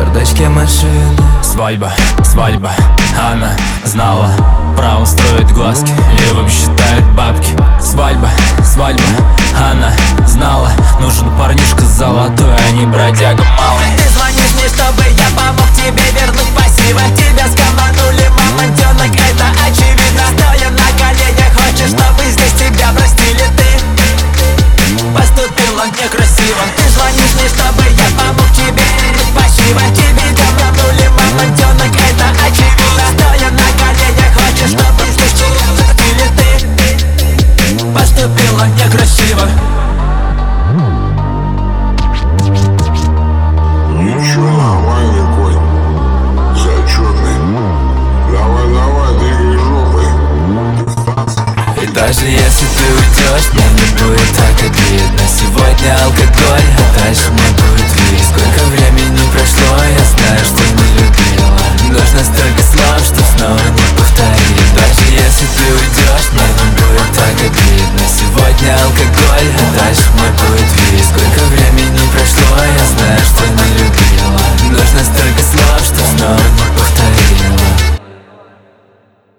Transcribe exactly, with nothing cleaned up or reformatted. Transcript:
бардачке машины. Свадьба, свадьба, она знала, право строит глазки, левым считает бабки. Свадьба, свадьба, она знала, нужен парнишка золотой, а не бродяга малый. Ты звонишь мне, чтобы я помог тебе вернуть пассива. Тебя скоманули, мамонтенок, это очевидно. Стоя на коленях, хочешь, чтобы здесь тебя простили. Ты поступила некрасиво. Ты звонишь мне, чтобы я помог тебе вернуть пассива. Тебе скоманули, мамонтенок, это очевидно. Стоя на коленях, хочешь, чтобы здесь тебя простили. Ты поступила некрасиво. Ничего, нормальный конь, зачетный. Давай, давай, двигай жопой. И даже если ты уйдешь, мне не будет так обидно. Сегодня алкоголь